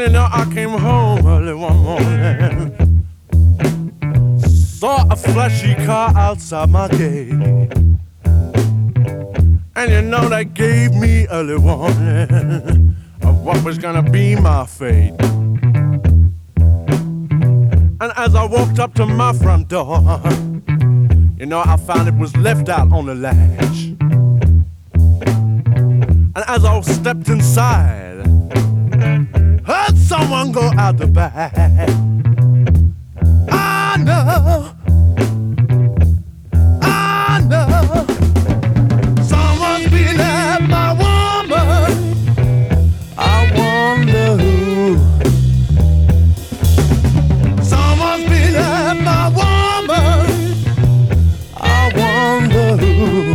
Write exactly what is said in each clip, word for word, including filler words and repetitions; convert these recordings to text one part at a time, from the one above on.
Well, you know, I came home early one morning, saw a flashy car outside my gate, and you know that gave me early warning of what was gonna be my fate. And as I walked up to my front door, you know, I found it was left out on the latch. And as I stepped inside, heard someone go out the back. I know, I know, someone's been at my woman. I wonder who. Someone's been at my woman. I wonder who.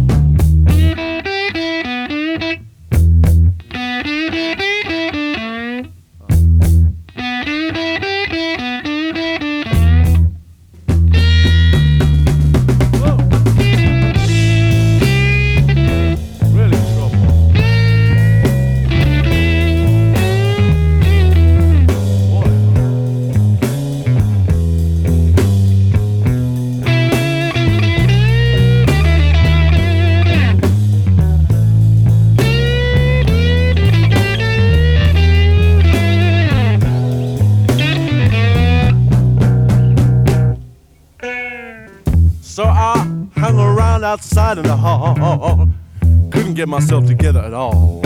So I hung around outside in the hall, couldn't get myself together at all.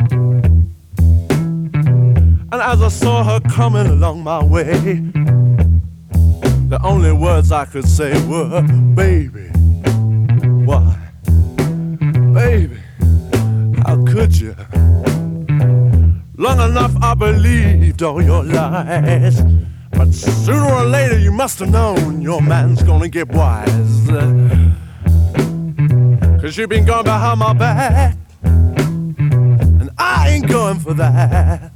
And as I saw her coming along my way, the only words I could say were, baby, why? Baby, how could you? Long enough I believed all your lies, but sooner or later you must have known your man's gonna get wise. Cause you've been going behind my back, and I ain't going for that.